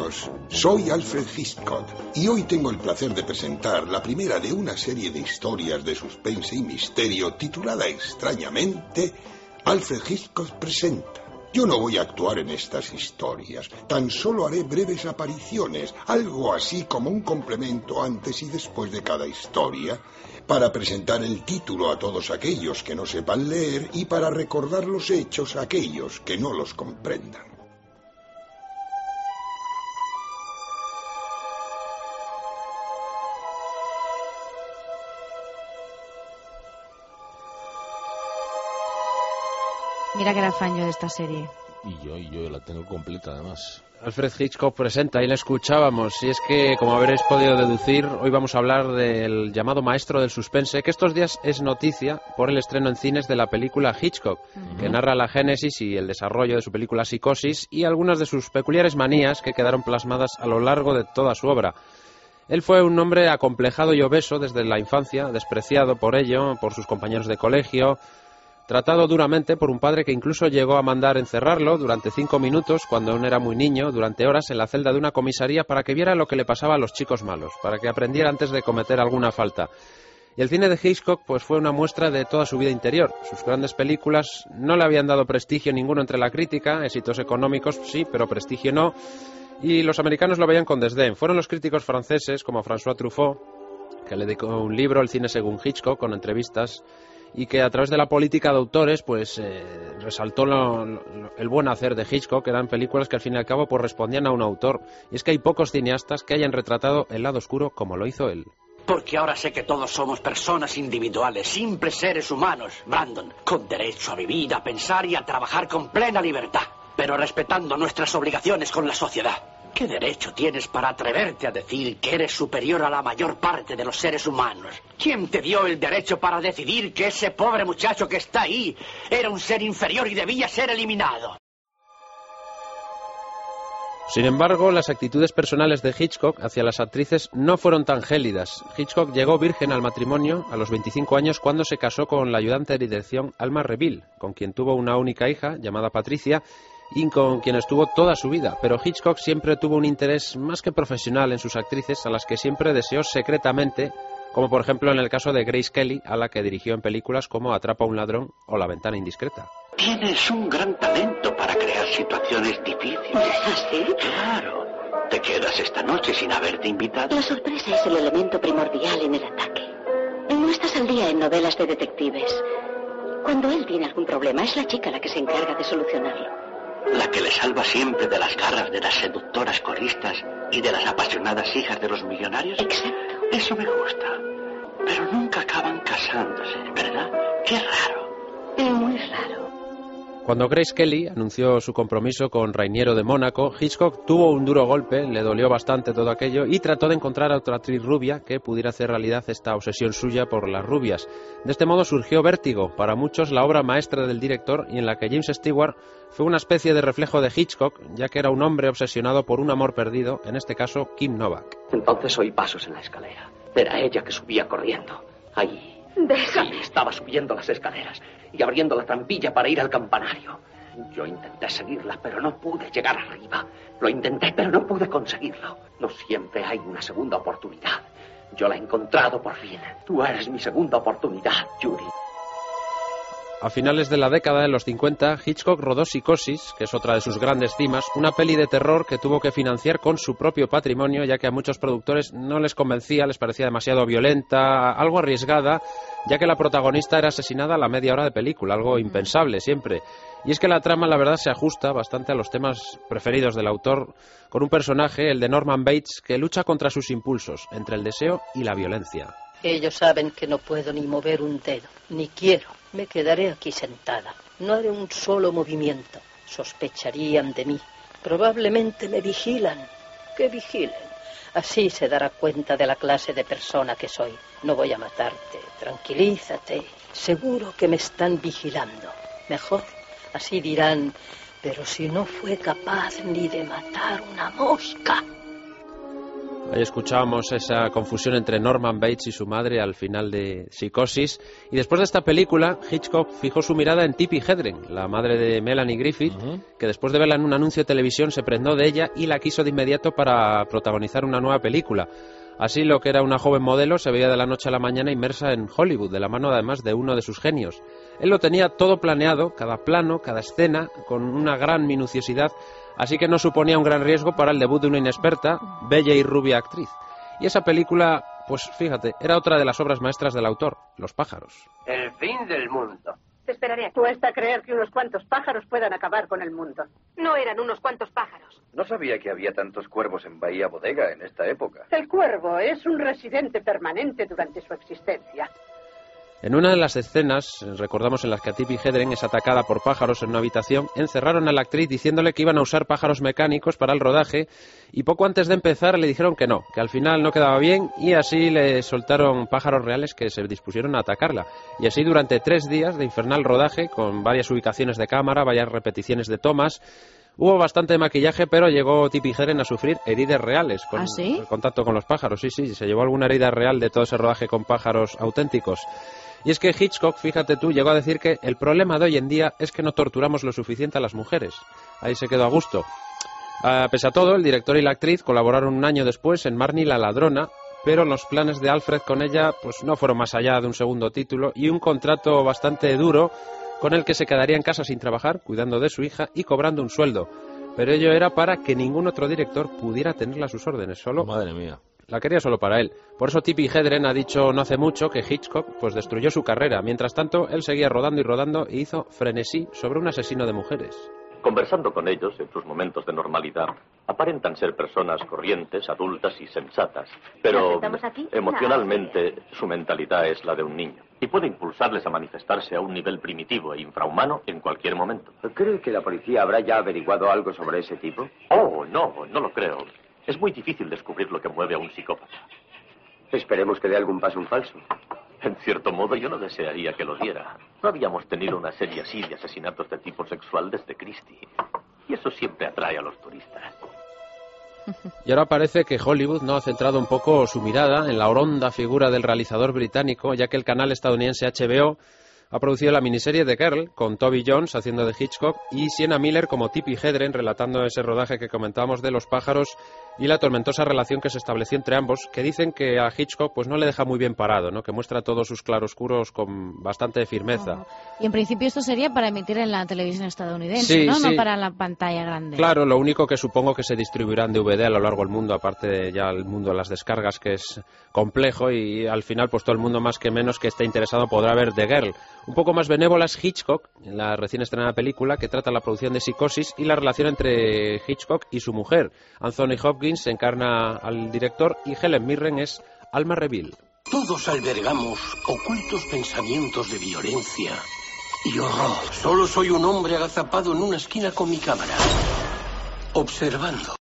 amigos, soy Alfred Hitchcock y hoy tengo el placer de presentar la primera de una serie de historias de suspense y misterio titulada extrañamente Alfred Hitchcock presenta. Yo no voy a actuar en estas historias, tan solo haré breves apariciones, algo así como un complemento antes y después de cada historia, para presentar el título a todos aquellos que no sepan leer y para recordar los hechos a aquellos que no los comprendan. Mira que era fan yo de esta serie. Y yo la tengo completa, además. Alfred Hitchcock presenta, y la escuchábamos. Y es que, como habréis podido deducir, hoy vamos a hablar del llamado maestro del suspense, que estos días es noticia por el estreno en cines de la película Hitchcock, que narra la génesis y el desarrollo de su película Psicosis y algunas de sus peculiares manías que quedaron plasmadas a lo largo de toda su obra. Él fue un hombre acomplejado y obeso desde la infancia, despreciado por ello, por sus compañeros de colegio, tratado duramente por un padre que incluso llegó a mandar encerrarlo durante 5 minutos, cuando aún era muy niño, durante horas en la celda de una comisaría para que viera lo que le pasaba a los chicos malos, para que aprendiera antes de cometer alguna falta. Y el cine de Hitchcock pues fue una muestra de toda su vida interior. Sus grandes películas no le habían dado prestigio ninguno entre la crítica, éxitos económicos sí, pero prestigio no, y los americanos lo veían con desdén. Fueron los críticos franceses como François Truffaut, que le dedicó un libro, El cine según Hitchcock, con entrevistas, y que a través de la política de autores pues resaltó el buen hacer de Hitchcock, que eran películas que al fin y al cabo pues respondían a un autor, y es que hay pocos cineastas que hayan retratado el lado oscuro como lo hizo él. Porque ahora sé que todos somos personas individuales, simples seres humanos, Brandon, con derecho a vivir, a pensar y a trabajar con plena libertad, pero respetando nuestras obligaciones con la sociedad. ¿Qué derecho tienes para atreverte a decir que eres superior a la mayor parte de los seres humanos? ¿Quién te dio el derecho para decidir que ese pobre muchacho que está ahí era un ser inferior y debía ser eliminado? Sin embargo, las actitudes personales de Hitchcock hacia las actrices no fueron tan gélidas. Hitchcock llegó virgen al matrimonio a los 25 años cuando se casó con la ayudante de dirección Alma Reville, con quien tuvo una única hija llamada Patricia, y con quien estuvo toda su vida, pero Hitchcock siempre tuvo un interés más que profesional en sus actrices, a las que siempre deseó secretamente, como por ejemplo en el caso de Grace Kelly, a la que dirigió en películas como Atrapa a un ladrón o La ventana indiscreta. Tienes un gran talento para crear situaciones difíciles. ¿Ah, sí? Claro. Te quedas esta noche sin haberte invitado. La sorpresa es el elemento primordial en el ataque. No estás al día en novelas de detectives. Cuando él tiene algún problema, es la chica la que se encarga de solucionarlo. La que le salva siempre de las garras de las seductoras coristas y de las apasionadas hijas de los millonarios. Exacto. Eso me gusta. Pero nunca acaban casándose, ¿verdad? Qué raro. Muy raro. Cuando Grace Kelly anunció su compromiso con Rainiero de Mónaco, Hitchcock tuvo un duro golpe, le dolió bastante todo aquello y trató de encontrar a otra actriz rubia que pudiera hacer realidad esta obsesión suya por las rubias. De este modo surgió Vértigo, para muchos la obra maestra del director, y en la que James Stewart fue una especie de reflejo de Hitchcock, ya que era un hombre obsesionado por un amor perdido, en este caso Kim Novak. Entonces oí pasos en la escalera. Era ella que subía corriendo. Ahí. Déjame. Sí, estaba subiendo las escaleras y abriendo la trampilla para ir al campanario. Yo intenté seguirla, pero no pude llegar arriba. Lo intenté, pero no pude conseguirlo. No siempre hay una segunda oportunidad. Yo la he encontrado por fin. Tú eres mi segunda oportunidad, Yuri. A finales de la década de los 50, Hitchcock rodó Psicosis, que es otra de sus grandes cimas, una peli de terror que tuvo que financiar con su propio patrimonio, ya que a muchos productores no les convencía, les parecía demasiado violenta, algo arriesgada, ya que la protagonista era asesinada a la media hora de película, algo impensable siempre. Y es que la trama, la verdad, se ajusta bastante a los temas preferidos del autor, con un personaje, el de Norman Bates, que lucha contra sus impulsos, entre el deseo y la violencia. Ellos saben que no puedo ni mover un dedo, ni quiero. Me quedaré aquí sentada. No haré un solo movimiento. Sospecharían de mí. Probablemente me vigilan. Que vigilen. Así se dará cuenta de la clase de persona que soy. No voy a matarte. Tranquilízate. Seguro que me están vigilando. Mejor. Así dirán, pero si no fue capaz ni de matar una mosca. Ahí escuchábamos esa confusión entre Norman Bates y su madre al final de Psicosis. Y después de esta película, Hitchcock fijó su mirada en Tippi Hedren, la madre de Melanie Griffith, que después de verla en un anuncio de televisión se prendó de ella y la quiso de inmediato para protagonizar una nueva película. Así, lo que era una joven modelo se veía de la noche a la mañana inmersa en Hollywood, de la mano además de uno de sus genios. Él lo tenía todo planeado, cada plano, cada escena, con una gran minuciosidad, así que no suponía un gran riesgo para el debut de una inexperta, bella y rubia actriz. Y esa película, pues fíjate, era otra de las obras maestras del autor, Los pájaros. El fin del mundo. Te esperaré aquí. Cuesta creer que unos cuantos pájaros puedan acabar con el mundo. No eran unos cuantos pájaros. No sabía que había tantos cuervos en Bahía Bodega en esta época. El cuervo es un residente permanente durante su existencia. En una de las escenas, recordamos en las que Tippi Hedren es atacada por pájaros en una habitación, encerraron a la actriz diciéndole que iban a usar pájaros mecánicos para el rodaje y poco antes de empezar le dijeron que no, que al final no quedaba bien y así le soltaron pájaros reales que se dispusieron a atacarla. Y así durante 3 días de infernal rodaje, con varias ubicaciones de cámara, varias repeticiones de tomas. Hubo bastante maquillaje, pero llegó Tippi Hedren a sufrir heridas reales con el contacto con los pájaros. Sí, se llevó alguna herida real de todo ese rodaje con pájaros auténticos. Y es que Hitchcock, fíjate tú, llegó a decir que el problema de hoy en día es que no torturamos lo suficiente a las mujeres. Ahí se quedó a gusto. Pese a todo, el director y la actriz colaboraron un año después en Marnie la ladrona, pero los planes de Alfred con ella pues no fueron más allá de un segundo título y un contrato bastante duro con el que se quedaría en casa sin trabajar, cuidando de su hija y cobrando un sueldo. Pero ello era para que ningún otro director pudiera tenerla a sus órdenes, solo... Madre mía. La quería solo para él. Por eso Tippi Hedren ha dicho no hace mucho que Hitchcock pues destruyó su carrera. Mientras tanto, él seguía rodando y rodando y hizo Frenesí sobre un asesino de mujeres. Conversando con ellos en sus momentos de normalidad, aparentan ser personas corrientes, adultas y sensatas. Pero emocionalmente su mentalidad es la de un niño. Y puede impulsarles a manifestarse a un nivel primitivo e infrahumano en cualquier momento. ¿Cree que la policía habrá ya averiguado algo sobre ese tipo? Oh, no lo creo. Es muy difícil descubrir lo que mueve a un psicópata. Esperemos que dé algún paso en falso. En cierto modo, yo no desearía que lo diera. No habíamos tenido una serie así de asesinatos de tipo sexual desde Christie. Y eso siempre atrae a los turistas. Y ahora parece que Hollywood no ha centrado un poco su mirada en la oronda figura del realizador británico, ya que el canal estadounidense HBO ha producido la miniserie The Girl, con Toby Jones haciendo de Hitchcock y Sienna Miller como Tippi Hedren, relatando ese rodaje que comentábamos de los pájaros y la tormentosa relación que se estableció entre ambos, que dicen que a Hitchcock pues no le deja muy bien parado, ¿no? Que muestra todos sus claroscuros con bastante firmeza. Y en principio esto sería para emitir en la televisión estadounidense, ¿no? No para la pantalla grande. Claro, lo único que supongo que se distribuirá en DVD a lo largo del mundo, aparte de ya el mundo de las descargas, que es complejo, y al final pues todo el mundo más que menos que esté interesado podrá ver The Girl. Un poco más benévola es Hitchcock, en la recién estrenada película que trata la producción de Psicosis y la relación entre Hitchcock y su mujer. Anthony Hopkins encarna al director y Helen Mirren es Alma Reville. Todos albergamos ocultos pensamientos de violencia y horror. Solo soy un hombre agazapado en una esquina con mi cámara, observando.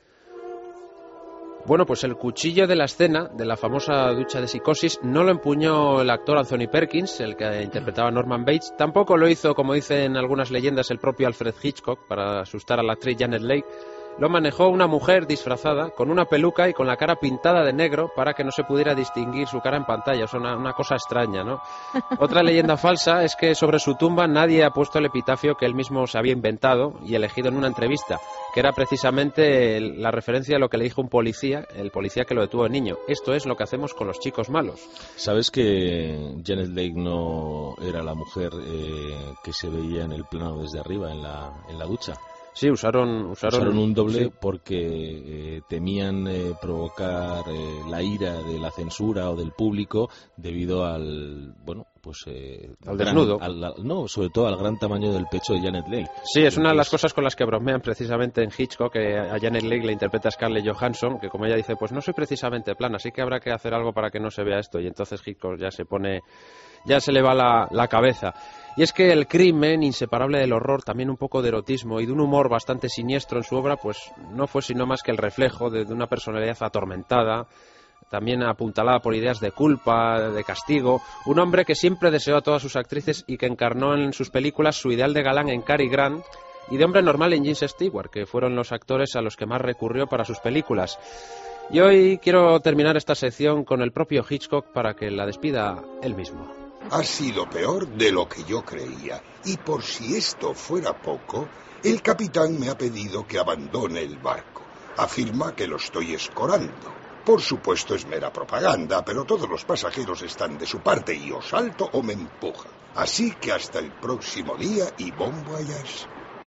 Bueno, pues el cuchillo de la escena de la famosa ducha de Psicosis no lo empuñó el actor Anthony Perkins, el que interpretaba a Norman Bates. Tampoco lo hizo, como dicen algunas leyendas, el propio Alfred Hitchcock para asustar a la actriz Janet Leigh. Lo manejó una mujer disfrazada, con una peluca y con la cara pintada de negro para que no se pudiera distinguir su cara en pantalla. O sea, una cosa extraña, ¿no? Otra leyenda falsa es que sobre su tumba nadie ha puesto el epitafio que él mismo se había inventado y elegido en una entrevista, que era precisamente la referencia a lo que le dijo un policía, el policía que lo detuvo de niño. Esto es lo que hacemos con los chicos malos. ¿Sabes que Janet Leigh no era la mujer que se veía en el plano desde arriba, en la ducha? Sí, usaron un doble, sí, porque temían provocar la ira de la censura o del público debido al, bueno, pues al desnudo. No, sobre todo al gran tamaño del pecho de Janet Leigh. Sí, es una de las cosas con las que bromean precisamente en Hitchcock, que a Janet Leigh le interpreta a Scarlett Johansson, que como ella dice, pues no soy precisamente plana, así que habrá que hacer algo para que no se vea esto, y entonces Hitchcock ya se le va la cabeza. Y es que el crimen, inseparable del horror, también un poco de erotismo y de un humor bastante siniestro en su obra, pues no fue sino más que el reflejo de una personalidad atormentada, también apuntalada por ideas de culpa, de castigo, un hombre que siempre deseó a todas sus actrices y que encarnó en sus películas su ideal de galán en Cary Grant, y de hombre normal en James Stewart, que fueron los actores a los que más recurrió para sus películas. Y hoy quiero terminar esta sección con el propio Hitchcock para que la despida él mismo. Ha sido peor de lo que yo creía, y por si esto fuera poco, el capitán me ha pedido que abandone el barco. Afirma que lo estoy escorando. Por supuesto es mera propaganda, pero todos los pasajeros están de su parte y o salto o me empuja. Así que hasta el próximo día y bon voyage.